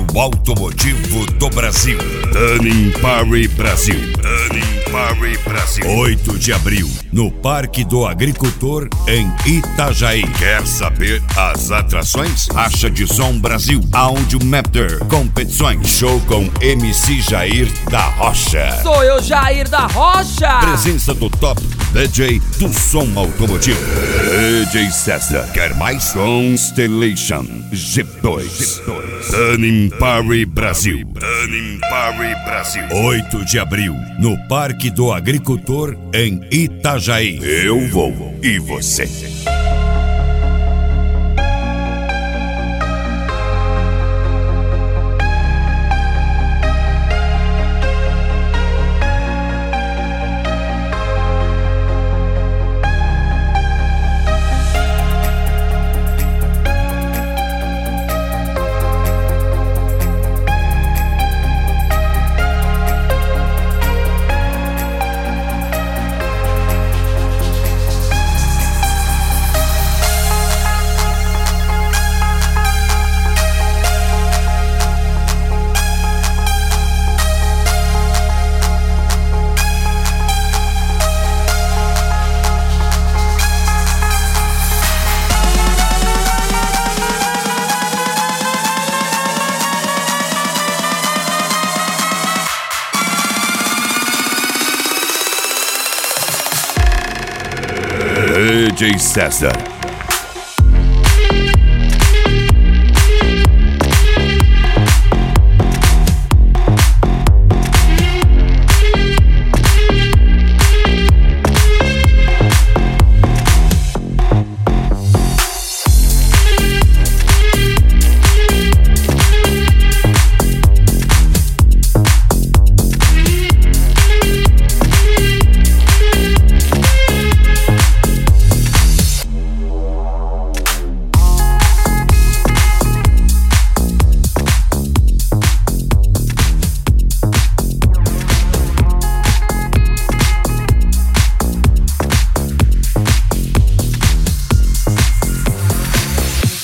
automotivo do Brasil. Annimpare Brasil. Annimpare Brasil. 8 de abril, no Parque do Agricultor, em Itajaí. Quer saber as atrações? Acha de Som Brasil, Audio Master, competições, show com MC Jair da Rocha. Sou eu, Jair da Rocha. Presença do top DJ do som automotivo, DJ César. Quer mais? Constellation G2. Annimpare Brasil. Annimpare Brasil. 8 de abril, no Parque do Agricultor, em Itajaí. Eu vou e você. DJ César.